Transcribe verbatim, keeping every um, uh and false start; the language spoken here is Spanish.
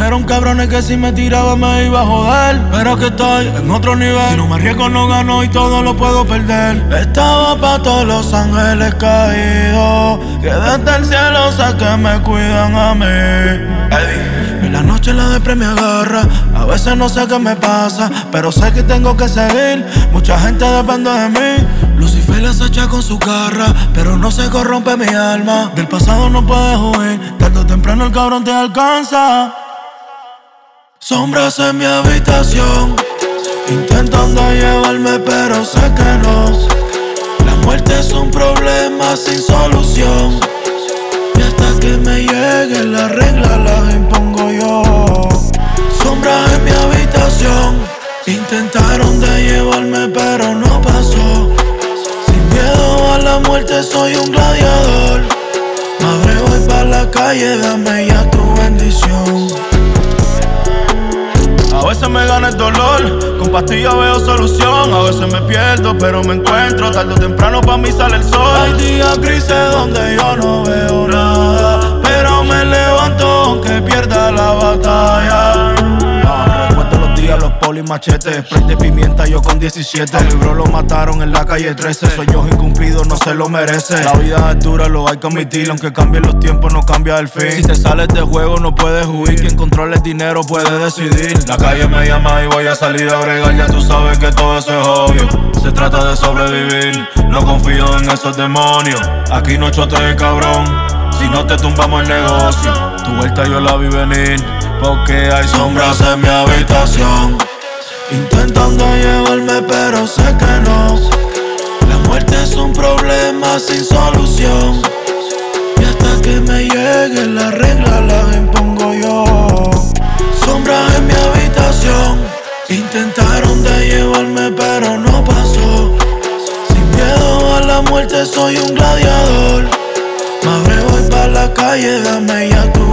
dijeron cabrones que si me tiraba me iba a joder, pero que estoy en otro nivel. Si no me arriesgo no gano y todo lo puedo perder. Estaba pa' todos los ángeles caídos, que desde el cielo sé que me cuidan a mí. Ey. En la noche la depre me agarra, a veces no sé qué me pasa, pero sé que tengo que seguir. Mucha gente depende de mí. Lucifer la acecha con su garra, pero no se corrompe mi alma. Del pasado no puedes huir, tarde o temprano el cabrón te alcanza. Sombras en mi habitación, intentando llevarme pero sé que no. La muerte es un problema sin solución, y hasta que me llegue la regla las impongo yo. Sombras en mi habitación, intentaron de llevarme pero no pasó. Sin miedo a la muerte soy un gladiador. Madre, voy pa' la calle, dame ya tu bendición. A veces me gana el dolor, con pastillas veo solución. A veces me pierdo, pero me encuentro. Tarde o temprano pa' mí sale el sol. Hay días grises donde yo no veo nada, pero me levanto aunque pierda la batalla. No, recuerdo los días, los poli machetes, spray de pimienta yo con diecisiete. A mi bro lo mataron en la calle trece. Sueños incumplidos no se lo merece. La vida es dura, lo hay que admitir. Aunque cambien los tiempos no cambia el fin. Si te sales de juego no puedes huir. Quien controla el dinero puede decidir. La calle me llama y voy a salir a bregar. Ya tú sabes que todo eso es obvio. Se trata de sobrevivir, no confío en esos demonios. Aquí no chotees, cabrón, si no te tumbamos el negocio. Tu vuelta yo la vi venir, porque hay sombras en mi habitación, intentando llevarme pero sé que no. La muerte es un problema sin solución, y hasta que me llegue la regla las impongo yo. Sombras en mi habitación, intentaron de llevarme pero no pasó. Sin miedo a la muerte soy un gladiador. Madre, voy pa' la calle, dame ya tu